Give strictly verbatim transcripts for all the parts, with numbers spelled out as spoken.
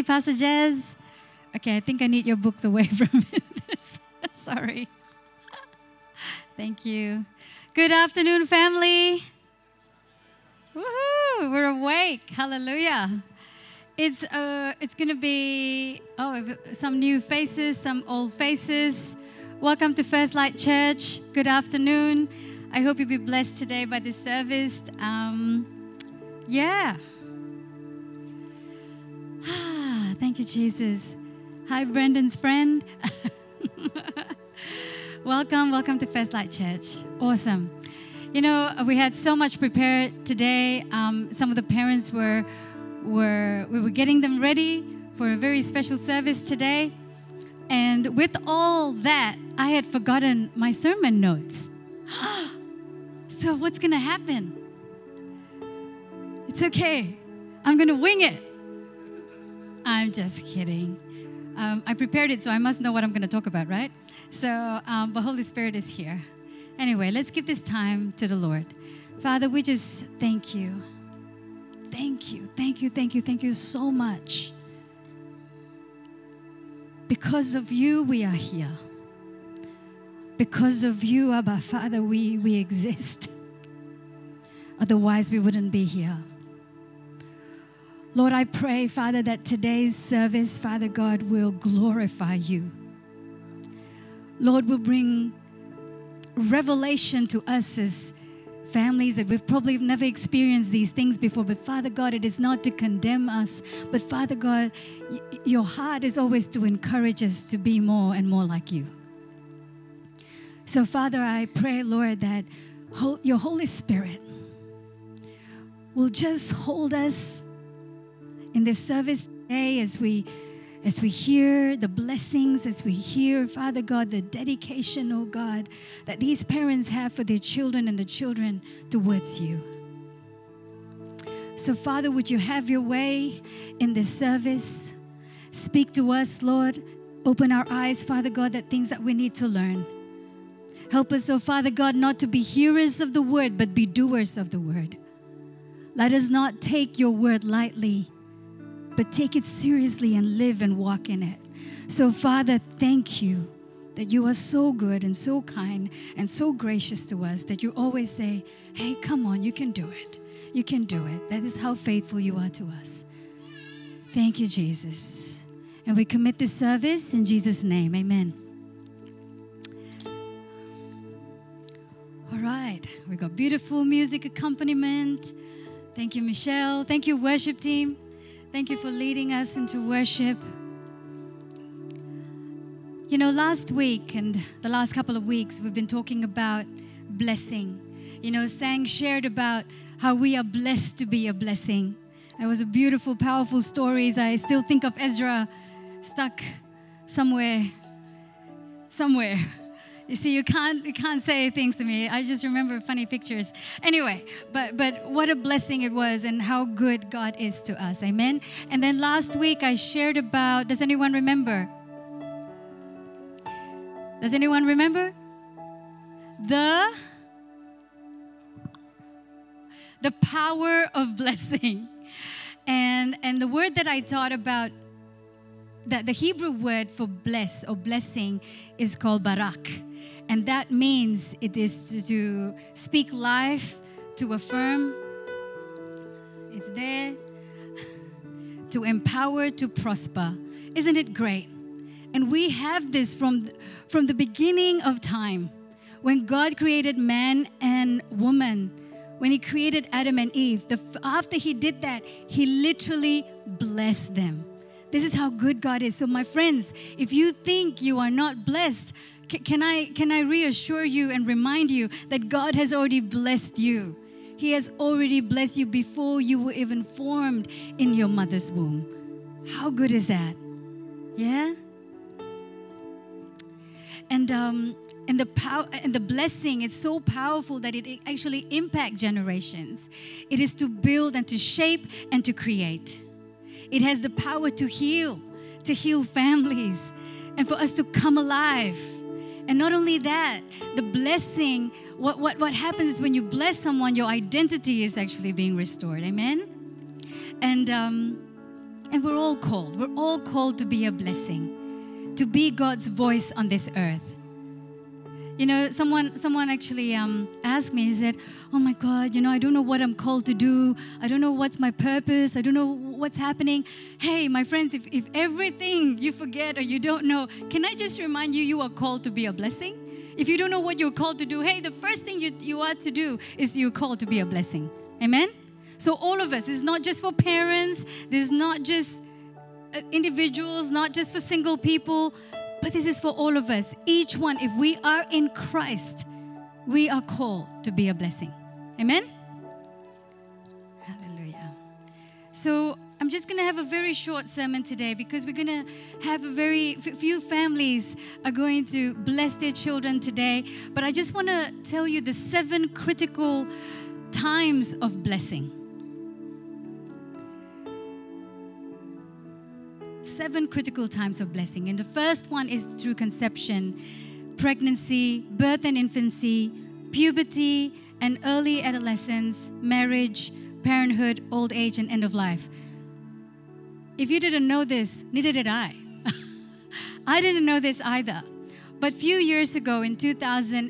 Pastor Jazz. Okay, I think I need your books away from this. Sorry. Thank you. Good afternoon, family. Woohoo! We're awake. Hallelujah. It's uh, it's gonna be oh, some new faces, some old faces. Welcome to First Light Church. Good afternoon. I hope you'll be blessed today by this service. Um, yeah. Thank you, Jesus. Hi, Brendan's friend. Welcome, welcome to First Light Church. Awesome. You know, we had so much prepared today. Um, some of the parents were, were, we were getting them ready for a very special service today. And with all that, I had forgotten my sermon notes. So what's going to happen? It's okay. I'm going to wing it. I'm just kidding. Um, I prepared it, so I must know what I'm going to talk about, right? So um, the Holy Spirit is here. Anyway, let's give this time to the Lord. Father, we just thank you. Thank you, thank you, thank you, thank you so much. Because of you, we are here. Because of you, Abba, Father, we, we exist. Otherwise, we wouldn't be here. Lord, I pray, Father, that today's service, Father God, will glorify you. Lord, will bring revelation to us as families that we've probably never experienced these things before. But Father God, it is not to condemn us. But Father God, y- your heart is always to encourage us to be more and more like you. So Father, I pray, Lord, that ho- your Holy Spirit will just hold us in this service today as we as we hear the blessings, as we hear, Father God, the dedication, oh God, that these parents have for their children and the children towards you. So Father, would you have your way in this service? Speak to us, Lord. Open our eyes, Father God, that things that we need to learn. Help us, oh Father God, not to be hearers of the word, but be doers of the word. Let us not take your word lightly, but take it seriously and live and walk in it. So, Father, thank you that you are so good and so kind and so gracious to us that you always say, hey, come on, you can do it. You can do it. That is how faithful you are to us. Thank you, Jesus. And we commit this service in Jesus' name. Amen. All right. We got beautiful music accompaniment. Thank you, Michelle. Thank you, worship team. Thank you for leading us into worship. You know, last week and the last couple of weeks, we've been talking about blessing. You know, Sang shared about how we are blessed to be a blessing. It was a beautiful, powerful stories. I still think of Ezra stuck somewhere, somewhere. You see, you can't you can't say things to me. I just remember funny pictures. Anyway, but but what a blessing it was and how good God is to us. Amen. And then last week I shared about, does anyone remember? Does anyone remember? The the power of blessing. And and the word that I taught about, that the Hebrew word for bless or blessing is called barak. And that means it is to, to speak life, to affirm. It's there. To empower, to prosper. Isn't it great? And we have this from, from the beginning of time. When God created man and woman, when he created Adam and Eve, the, after he did that, he literally blessed them. This is how good God is. So my friends, if you think you are not blessed, c- can I can I reassure you and remind you that God has already blessed you. He has already blessed you before you were even formed in your mother's womb. How good is that? Yeah? And um and the power and the blessing, it's so powerful that it actually impacts generations. It is to build and to shape and to create. It has the power to heal, to heal families, and for us to come alive. And not only that, the blessing, what, what, what happens is when you bless someone, your identity is actually being restored. Amen? And um, And we're all called. We're all called to be a blessing, to be God's voice on this earth. You know, someone someone actually um, asked me, he said, oh my God, you know, I don't know what I'm called to do. I don't know what's my purpose. I don't know what's happening. Hey, my friends, if, if everything you forget or you don't know, can I just remind you, you are called to be a blessing? If you don't know what you're called to do, hey, the first thing you, you are to do is you're called to be a blessing. Amen? So all of us, this is not just for parents. This is not just uh, individuals, not just for single people. But this is for all of us. Each one, if we are in Christ, we are called to be a blessing. Amen? Hallelujah. So I'm just going to have a very short sermon today because we're going to have a very few families are going to bless their children today. But I just want to tell you the seven critical times of blessing. Seven critical times of blessing. And the first one is through conception, pregnancy, birth and infancy, puberty and early adolescence, marriage, parenthood, old age, and end of life. If you didn't know this, neither did I. I didn't know this either. But a few years ago in two thousand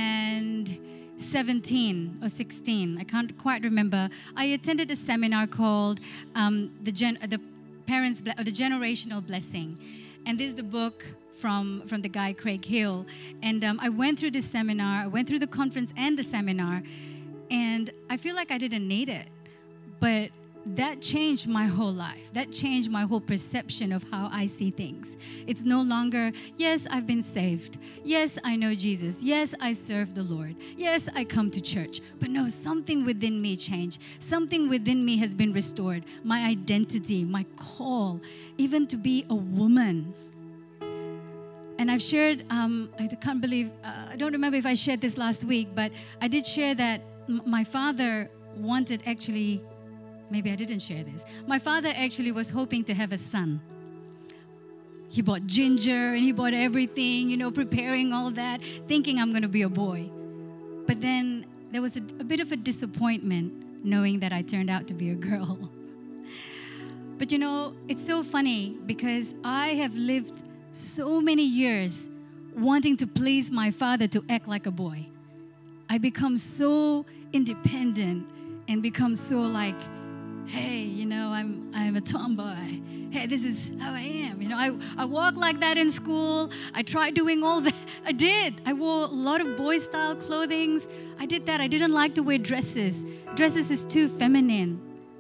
seventeen or sixteen, I can't quite remember, I attended a seminar called um, the, Gen- the Parents, or the Generational Blessing. And this is the book from, from the guy Craig Hill. And um, I went through this seminar, I went through the conference and the seminar, and I feel like I didn't need it. But that changed my whole life. That changed my whole perception of how I see things. It's no longer, yes, I've been saved. Yes, I know Jesus. Yes, I serve the Lord. Yes, I come to church. But no, something within me changed. Something within me has been restored. My identity, my call, even to be a woman. And I've shared, um, I can't believe, uh, I don't remember if I shared this last week, but I did share that m- my father wanted actually, maybe I didn't share this. My father actually was hoping to have a son. He bought ginger and he bought everything, you know, preparing all that, thinking I'm going to be a boy. But then there was a, a bit of a disappointment knowing that I turned out to be a girl. But you know, it's so funny because I have lived so many years wanting to please my father to act like a boy. I become so independent and become so like, hey, you know, I'm I'm a tomboy. Hey, this is how I am. You know, I, I walk like that in school. I tried doing all that. I did. I wore a lot of boy-style clothing. I did that. I didn't like to wear dresses. Dresses is too feminine.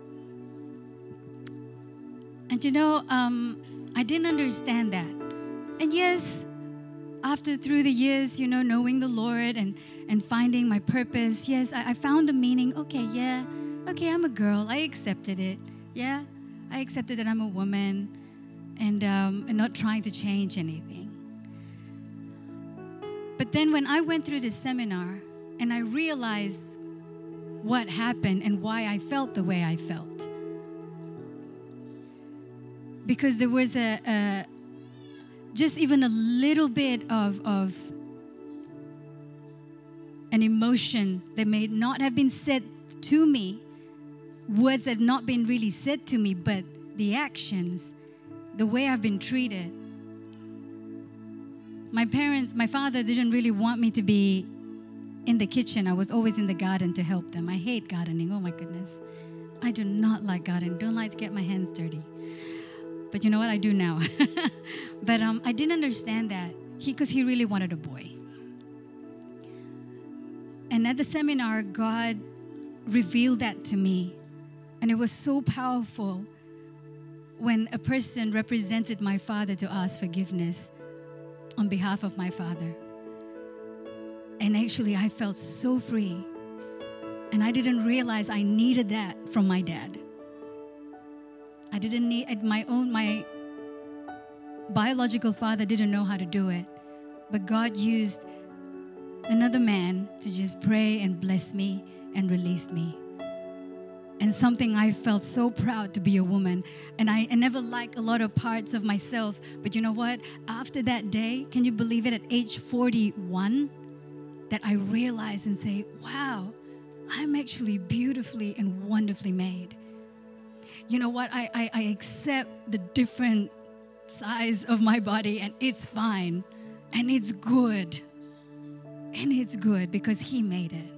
And you know, um, I didn't understand that. And yes, after through the years, you know, knowing the Lord and, and finding my purpose, yes, I, I found the meaning. Okay, yeah. Okay, I'm a girl. I accepted it. Yeah, I accepted that I'm a woman and, um, and not trying to change anything. But then when I went through this seminar and I realized what happened and why I felt the way I felt. Because there was a, a just even a little bit of, of an emotion that may not have been said to me, words that have not been really said to me, but the actions, the way I've been treated. My parents, my father didn't really want me to be in the kitchen. I was always in the garden to help them. I hate gardening. Oh my goodness. I do not like gardening. Don't like to get my hands dirty. But you know what? I do now. But um, I didn't understand that because he, he really wanted a boy. And at the seminar, God revealed that to me. And it was so powerful when a person represented my father to ask forgiveness on behalf of my father. And actually, I felt so free. And I didn't realize I needed that from my dad. I didn't need my own, my biological father didn't know how to do it. But God used another man to just pray and bless me and release me. And something I felt so proud to be a woman. And I, I never liked a lot of parts of myself. But you know what? After that day, can you believe it, at age forty-one, that I realized and say, wow, I'm actually beautifully and wonderfully made. you know what, I, I, I accept the different size of my body, and it's fine, and it's good, and it's good because He made it.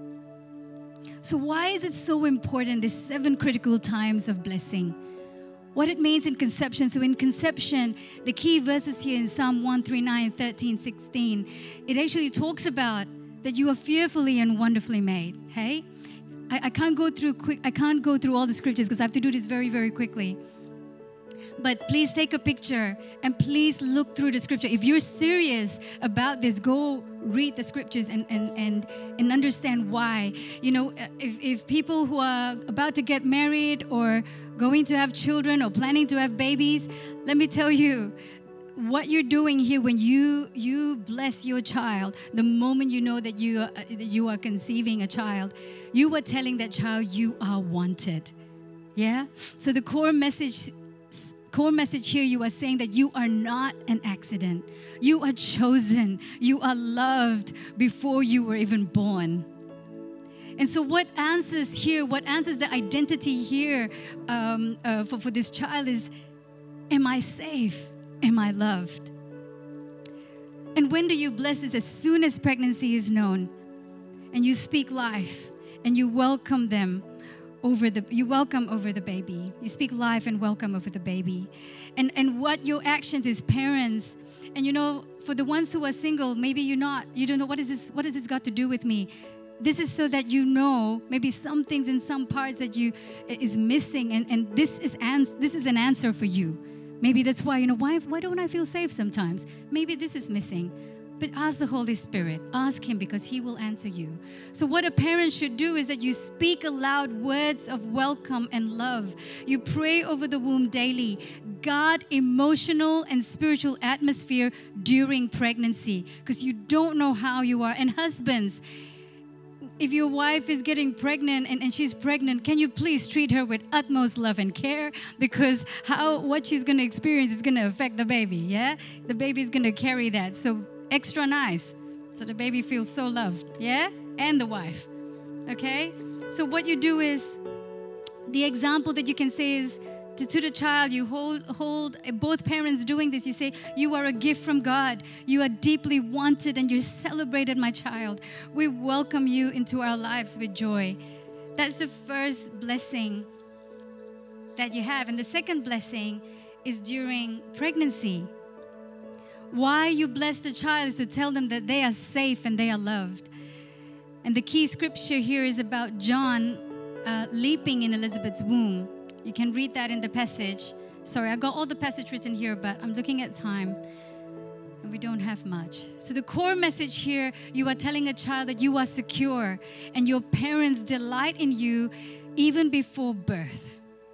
So why is it so important, these seven critical times of blessing? What it means in conception. So in conception, the key verses here in Psalm one thirty-nine, thirteen, sixteen, it actually talks about that you are fearfully and wonderfully made. Hey, I, I can't go through quick. I can't go through all the scriptures because I have to do this very, very quickly. But please take a picture and please look through the scripture. If you're serious about this, go read the scriptures and, and, and, and understand why. You know, if, if people who are about to get married or going to have children or planning to have babies, let me tell you, what you're doing here when you you bless your child, the moment you know that you are, that you are conceiving a child, you are telling that child you are wanted. Yeah? So the core message core message here, you are saying that you are not an accident. You are chosen. You are loved before you were even born. And so what answers here, what answers the identity here um, uh, for, for this child is, am I safe? Am I loved? And when do you bless this? As soon as pregnancy is known, and you speak life, and you welcome them over the, you welcome over the baby. You speak life and welcome over the baby. And and what your actions as parents, and you know, for the ones who are single, maybe you're not, you don't know, what is this, what has this got to do with me? This is so that you know maybe some things in some parts that you is missing, and, and this is ans- this is an answer for you. Maybe that's why, you know, why, why don't I feel safe sometimes? Maybe this is missing. But ask the Holy Spirit. Ask Him, because He will answer you. So what a parent should do is that you speak aloud words of welcome and love. You pray over the womb daily. Guard emotional and spiritual atmosphere during pregnancy, because you don't know how you are. And husbands, if your wife is getting pregnant and, and she's pregnant, can you please treat her with utmost love and care? Because how what she's going to experience is going to affect the baby, yeah? The baby's going to carry that. So extra nice, so the baby feels so loved, yeah? And the wife, okay? So what you do is, the example that you can say is, To, to the child, you hold, hold both parents doing this. You say, you are a gift from God. You are deeply wanted and you're celebrated, my child. We welcome you into our lives with joy. That's the first blessing that you have. And the second blessing is during pregnancy. Why you bless the child is to tell them that they are safe and they are loved. And the key scripture here is about John uh, leaping in Elizabeth's womb. You can read that in the passage. Sorry, I got all the passage written here, but I'm looking at time, and we don't have much. So the core message here, you are telling a child that you are secure, and your parents delight in you even before birth.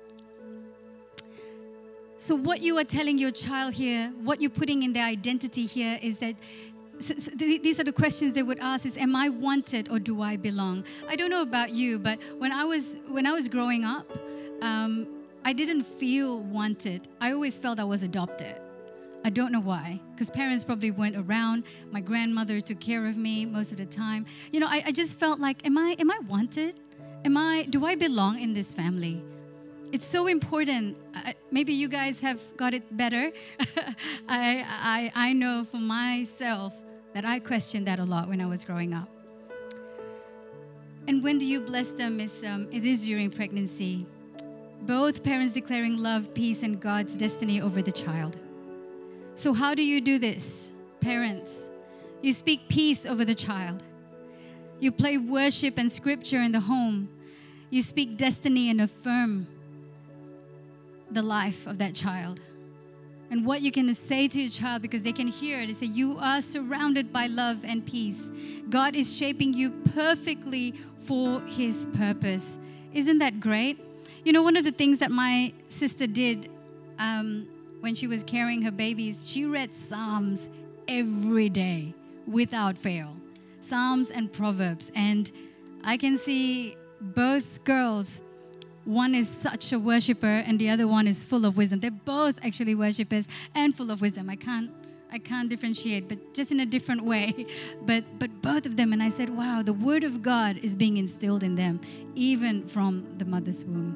So what you are telling your child here, what you're putting in their identity here is that, so, so th- these are the questions they would ask is, am I wanted or do I belong? I don't know about you, but when I was when I was growing up, Um, I didn't feel wanted. I always felt I was adopted. I don't know why, because parents probably weren't around. My grandmother took care of me most of the time. You know, I, I just felt like, am I am I wanted? Am I? Do I belong in this family? It's so important. I, maybe you guys have got it better. I, I I know for myself that I questioned that a lot when I was growing up. And when do you bless them? Is um, it is during pregnancy. Both parents declaring love, peace, and God's destiny over the child. So how do you do this? Parents, you speak peace over the child. You play worship and scripture in the home. You speak destiny and affirm the life of that child. And what you can say to your child, because they can hear it, they say, you are surrounded by love and peace. God is shaping you perfectly for His purpose. Isn't that great? You know, one of the things that my sister did um, when she was carrying her babies, she read Psalms every day without fail. Psalms and Proverbs. And I can see both girls, one is such a worshiper and the other one is full of wisdom. They're both actually worshipers and full of wisdom. I can't I can't differentiate, but just in a different way. But but both of them, and I said, wow, the Word of God is being instilled in them, even from the mother's womb.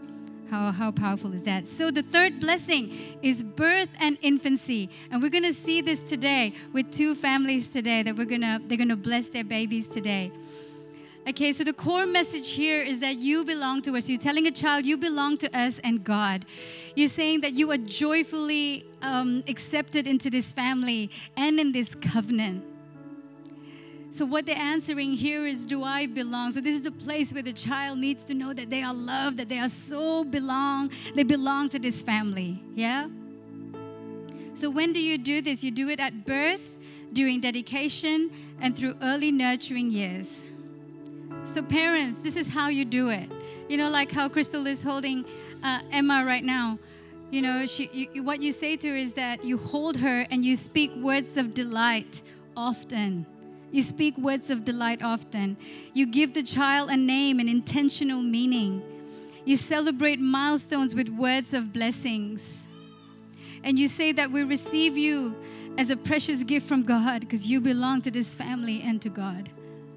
How, how powerful is that? So the third blessing is birth and infancy. And we're going to see this today with two families today that we're going to, they're going to bless their babies today. Okay, so the core message here is that you belong to us. You're telling a child you belong to us and God. You're saying that you are joyfully um, accepted into this family and in this covenant. So what they're answering here is, do I belong? So this is the place where the child needs to know that they are loved, that they are so belong, they belong to this family, yeah? So when do you do this? You do it at birth, during dedication, and through early nurturing years. So parents, this is how you do it. You know, like how Crystal is holding uh, Emma right now. You know, she, you, what you say to her is that you hold her and you speak words of delight often. You speak words of delight often. You give the child a name, an intentional meaning. You celebrate milestones with words of blessings. And you say that we receive you as a precious gift from God because you belong to this family and to God.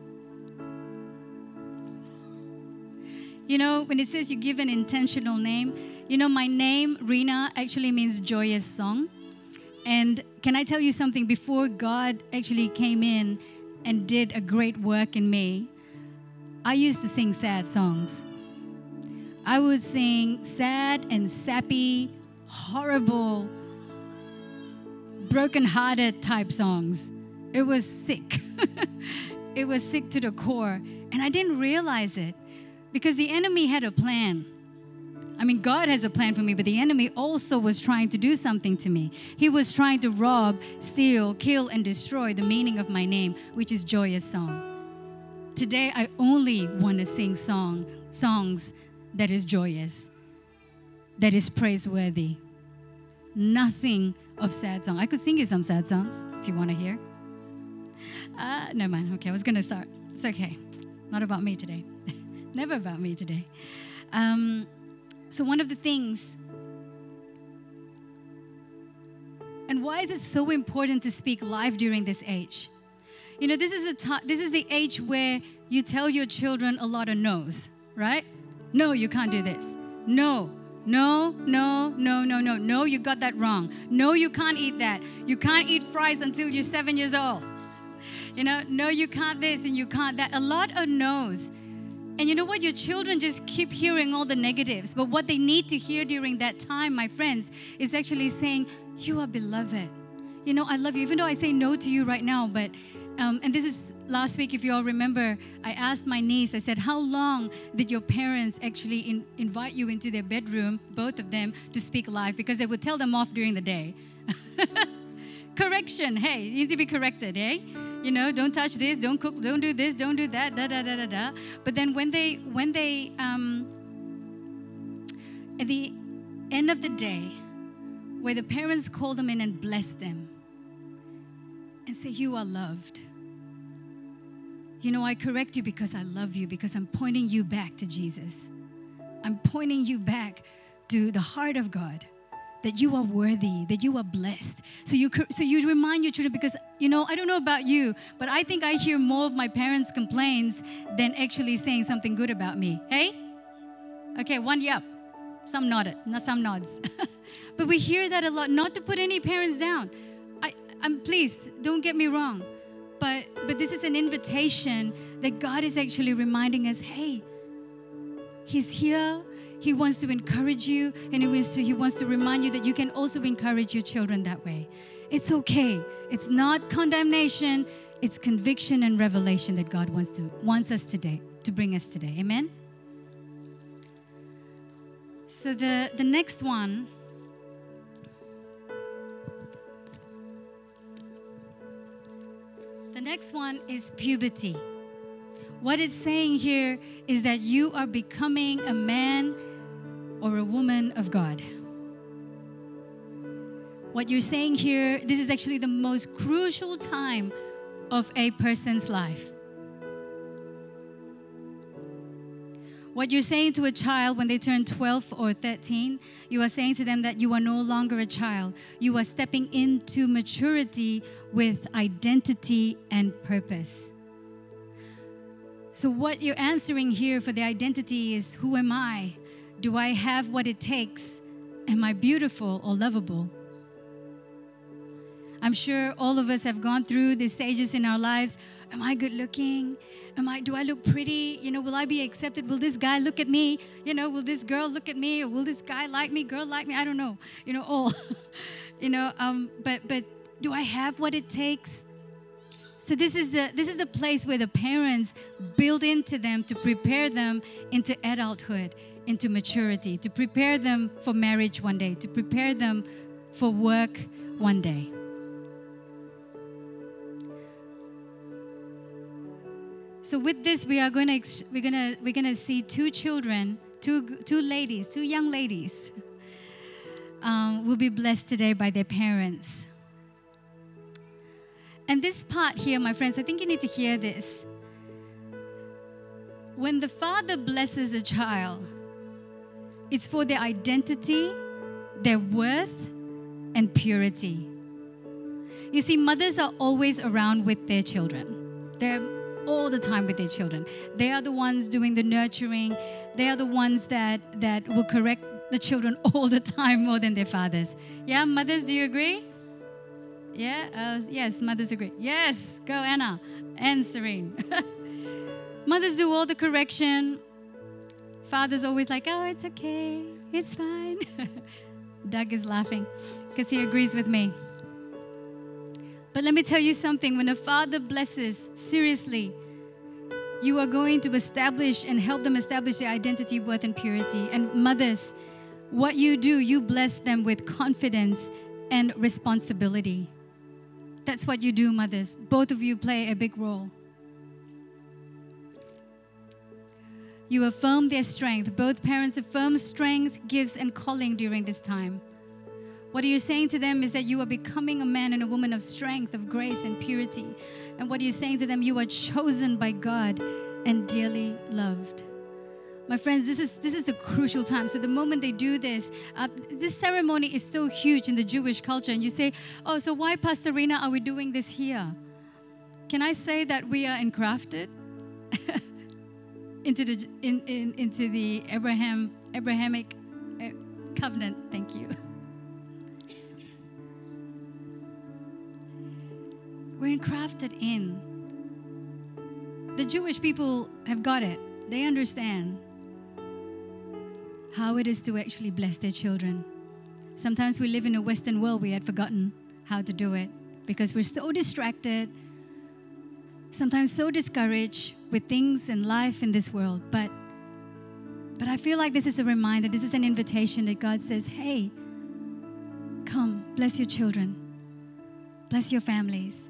You know, when it says you give an intentional name, you know, my name, Rena, actually means joyous song. And can I tell you something? Before God actually came in and did a great work in me, I used to sing sad songs. I would sing sad and sappy, horrible, broken-hearted type songs. It was sick. It was sick to the core. And I didn't realize it because the enemy had a plan. I mean, God has a plan for me, but the enemy also was trying to do something to me. He was trying to rob, steal, kill, and destroy the meaning of my name, which is joyous song. Today, I only want to sing song, songs that is joyous, that is praiseworthy. Nothing of sad song. I could sing you some sad songs if you want to hear. Uh, no, man. Okay, I was going to start. It's okay. Not about me today. Never about me today. Um... So one of the things, and why is it so important to speak life during this age? You know, this is a t- this is the age where you tell your children a lot of no's, right? No, you can't do this. No, no, no, no, no, no, no, you got that wrong. No, you can't eat that. You can't eat fries until you're seven years old. You know, no, you can't this and you can't that. A lot of no's. And you know what? Your children just keep hearing all the negatives. But what they need to hear during that time, my friends, is actually saying, you are beloved. You know, I love you. Even though I say no to you right now. But, um, and this is last week, if you all remember, I asked my niece, I said, how long did your parents actually in, invite you into their bedroom, both of them, to speak life? Because they would tell them off during the day. Correction. Hey, you need to be corrected, eh? You know, don't touch this, don't cook, don't do this, don't do that, da da da da da. But then when they, when they, um, at the end of the day, where the parents call them in and bless them and say, you are loved. You know, I correct you because I love you, because I'm pointing you back to Jesus. I'm pointing you back to the heart of God. That you are worthy, that you are blessed. So you so you remind your children, because, you know, I don't know about you, but I think I hear more of my parents' complaints than actually saying something good about me. Hey? Okay, one yup. Some nodded, not some nods. But we hear that a lot, not to put any parents down. I, I'm please, don't get me wrong. But but this is an invitation that God is actually reminding us, hey, He's here. He wants to encourage you, and he wants to, he wants to remind you that you can also encourage your children that way. It's okay. It's not condemnation. It's conviction and revelation that God wants to wants us today, to bring us today. Amen? So the, the next one, the next one is puberty. What it's saying here is that you are becoming a man or a woman of God. What you're saying here, this is actually the most crucial time of a person's life. What you're saying to a child when they turn twelve or thirteen, you are saying to them that you are no longer a child. You are stepping into maturity with identity and purpose. So what you're answering here for the identity is, who am I? Do I have what it takes? Am I beautiful or lovable? I'm sure all of us have gone through these stages in our lives. Am I good looking? Am I, do I look pretty? You know, will I be accepted? Will this guy look at me? You know, will this girl look at me? Or will this guy like me? Girl like me? I don't know. You know, all. you know, um, but but do I have what it takes? So this is the this is the place where the parents build into them to prepare them into adulthood, into maturity, to prepare them for marriage one day, to prepare them for work one day. So with this, we are going to we're going to we're going to see two children, two two ladies, two young ladies, um, will be blessed today by their parents. And this part here, my friends, I think you need to hear this. When the father blesses a child, it's for their identity, their worth, and purity. You see, mothers are always around with their children. They're all the time with their children. They are the ones doing the nurturing. They are the ones that, that will correct the children all the time more than their fathers. Yeah, mothers, do you agree? Yeah? Uh, yes, mothers agree. Yes, go Anna and Serene. Mothers do all the correction. Fathers always like, oh, it's okay. It's fine. Doug is laughing because he agrees with me. But let me tell you something. When a father blesses, seriously, you are going to establish and help them establish their identity, worth, and purity. And mothers, what you do, you bless them with confidence and responsibility. That's what you do, mothers. Both of you play a big role. You affirm their strength. Both parents affirm strength, gifts, and calling during this time. What you're saying to them is that you are becoming a man and a woman of strength, of grace, and purity. And what you're saying to them, you are chosen by God and dearly loved. My friends, this is this is a crucial time. So the moment they do this, uh, this ceremony is so huge in the Jewish culture. And you say, oh, so why, Pastor Rina, are we doing this here? Can I say that we are engrafted into the in, in into the Abraham Abrahamic uh, covenant? Thank you. We're engrafted in. The Jewish people have got it. They understand how it is to actually bless their children. Sometimes we live in a Western world, we had forgotten how to do it because we're so distracted, sometimes so discouraged with things in life in this world. But, but I feel like this is a reminder, this is an invitation that God says, hey, come, bless your children, bless your families.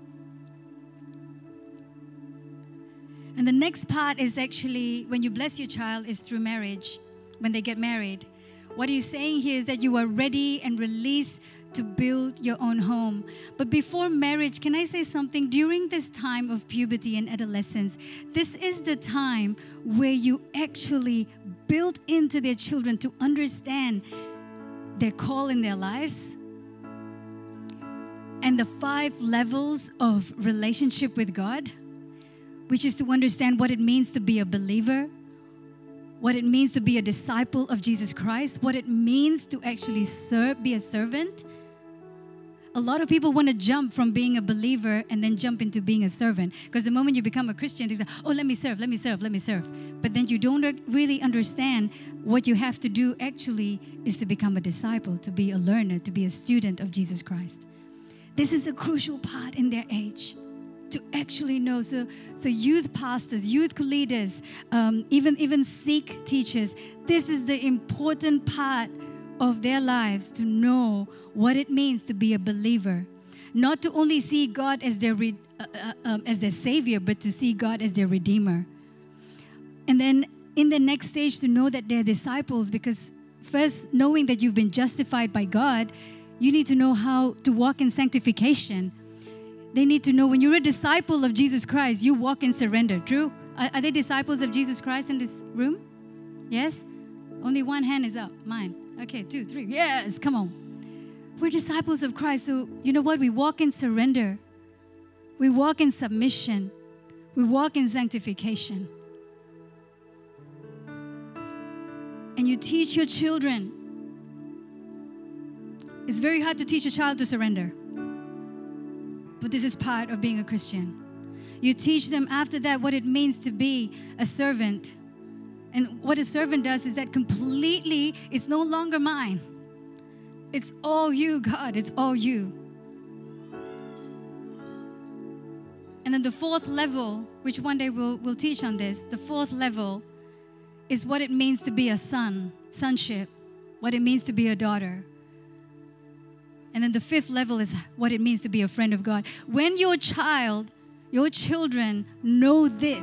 And the next part is actually when you bless your child is through marriage, when they get married. What he's saying here is that you are ready and released to build your own home. But before marriage, can I say something? During this time of puberty and adolescence, this is the time where you actually build into their children to understand their call in their lives and the five levels of relationship with God, which is to understand what it means to be a believer, what it means to be a disciple of Jesus Christ, what it means to actually serve, be a servant. A lot of people want to jump from being a believer and then jump into being a servant. Because the moment you become a Christian, they say, oh, let me serve, let me serve, let me serve. But then you don't really understand what you have to do actually is to become a disciple, to be a learner, to be a student of Jesus Christ. This is a crucial part in their age. To actually know, so so youth pastors, youth leaders, um, even even Sikh teachers, this is the important part of their lives to know what it means to be a believer, not to only see God as their re, uh, uh, um, as their savior, but to see God as their redeemer. And then in the next stage, to know that they're disciples, because first knowing that you've been justified by God, you need to know how to walk in sanctification. They need to know when you're a disciple of Jesus Christ, you walk in surrender. True? Are, are they disciples of Jesus Christ in this room? Yes? Only one hand is up. Mine. Okay, two, three. Yes, come on. We're disciples of Christ. So you know what? We walk in surrender. We walk in submission. We walk in sanctification. And you teach your children. It's very hard to teach a child to surrender. But this is part of being a Christian. You teach them after that what it means to be a servant. And what a servant does is that completely, it's no longer mine. It's all you, God. It's all you. And then the fourth level, which one day we'll, we'll teach on this, the fourth level is what it means to be a son, sonship, what it means to be a daughter. And then the fifth level is what it means to be a friend of God. When your child, your children know this,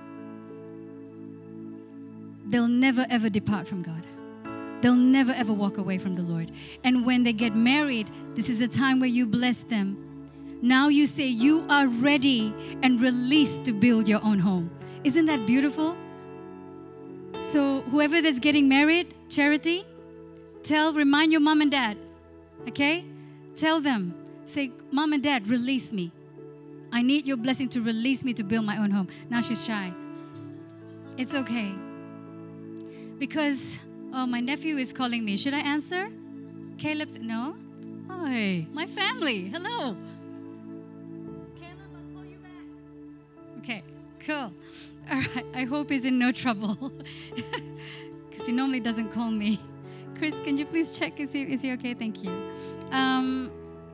they'll never ever depart from God. They'll never ever walk away from the Lord. And when they get married, this is a time where you bless them. Now you say you are ready and released to build your own home. Isn't that beautiful? So whoever that's getting married, Charity, tell, remind your mom and dad, okay? Tell them, say, Mom and Dad, release me. I need your blessing to release me to build my own home. Now she's shy. It's okay. Because, oh, my nephew is calling me. Should I answer? Caleb's, no? Hi, my family, hello. Caleb, I'll call you back. Okay, cool. All right, I hope he's in no trouble. Because he normally doesn't call me. Chris, can you please check? Is he, is he okay? Thank you. Um,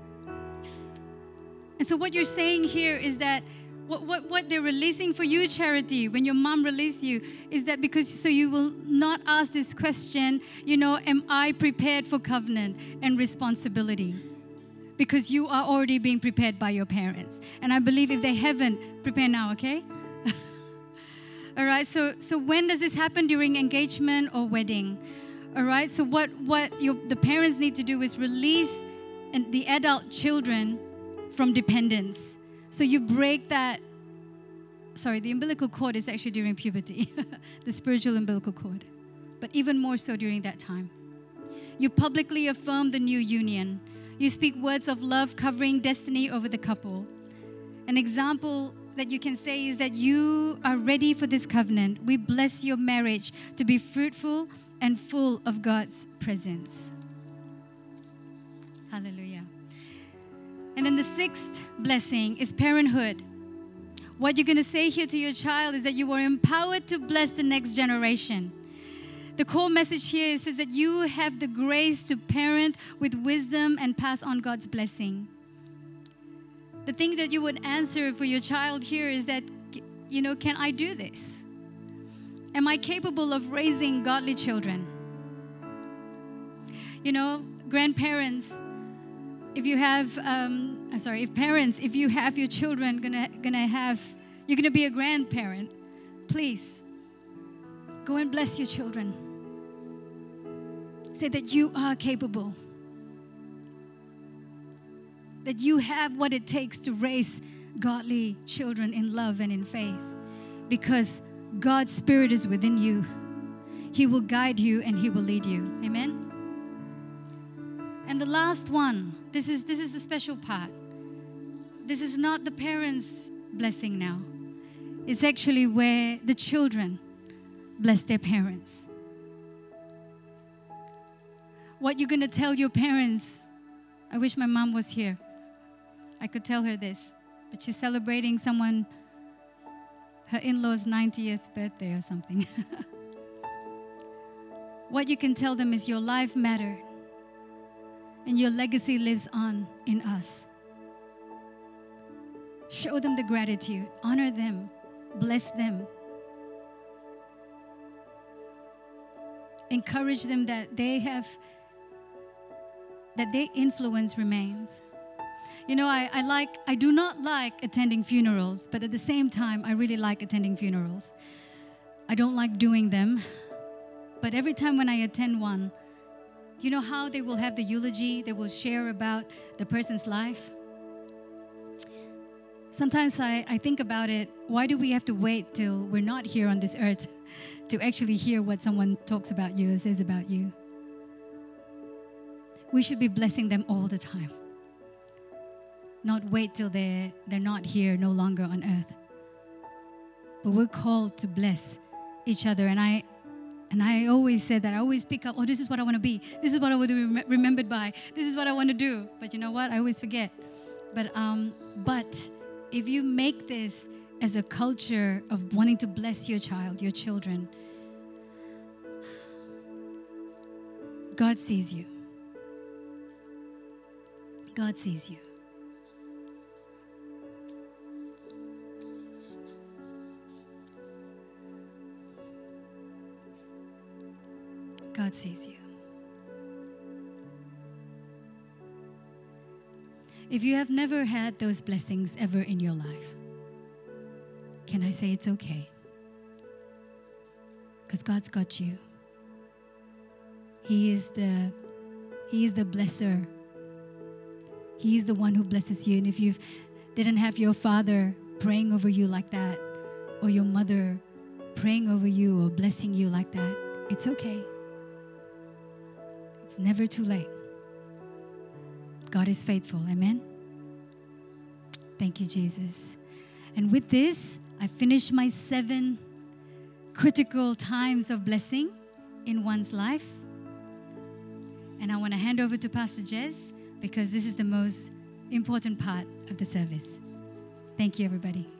and so what you're saying here is that what, what, what they're releasing for you, Charity, when your mom released you, is that because so you will not ask this question, you know, am I prepared for covenant and responsibility? Because you are already being prepared by your parents. And I believe if they haven't, prepare now, okay? All right, so, so when does this happen? During engagement or wedding? All right, so what, what your, the parents need to do is release and the adult children from dependence. So you break that, sorry, the umbilical cord is actually during puberty, the spiritual umbilical cord, but even more so during that time. You publicly affirm the new union. You speak words of love covering destiny over the couple. An example that you can say is that you are ready for this covenant. We bless your marriage to be fruitful and full of God's presence. Hallelujah. And then the sixth blessing is parenthood. What you're going to say here to your child is that you are empowered to bless the next generation. The core message here is that you have the grace to parent with wisdom and pass on God's blessing. The thing that you would answer for your child here is that, you know, can I do this? Am I capable of raising godly children? You know, grandparents, if you have, um, sorry, if parents, if you have your children gonna gonna have, you're gonna be a grandparent, please go and bless your children. Say that you are capable, that you have what it takes to raise godly children in love and in faith, because God's Spirit is within you. He will guide you and He will lead you. Amen? And the last one, this is, this is the special part. This is not the parents' blessing now. It's actually where the children bless their parents. What you're going to tell your parents, I wish my mom was here. I could tell her this, but she's celebrating someone, her in-law's ninetieth birthday or something. What you can tell them is your life mattered and your legacy lives on in us. Show them the gratitude, honor them, bless them. Encourage them that they have, that their influence remains. You know, I, I like, I do not like attending funerals, but at the same time, I really like attending funerals. I don't like doing them, but every time when I attend one, you know how they will have the eulogy, they will share about the person's life? Sometimes I, I think about it, why do we have to wait till we're not here on this earth to actually hear what someone talks about you and says about you? We should be blessing them all the time. Not wait till they're, they're not here, no longer on earth. But we're called to bless each other. And I, And I always said that. I always pick up, oh, this is what I want to be. This is what I want to be rem- remembered by. This is what I want to do. But you know what? I always forget. But um, but if you make this as a culture of wanting to bless your child, your children, God sees you. God sees you. God sees you. If you have never had those blessings ever in your life, can I say it's okay? Because God's got you. He is the He is the blesser. He is the one who blesses you. And if you didn't have your father praying over you like that, or your mother praying over you or blessing you like that, it's okay. It's never too late. God is faithful. Amen. Thank you, Jesus. And with this, I finish my seven critical times of blessing in one's life. And I want to hand over to Pastor Jez because this is the most important part of the service. Thank you, everybody.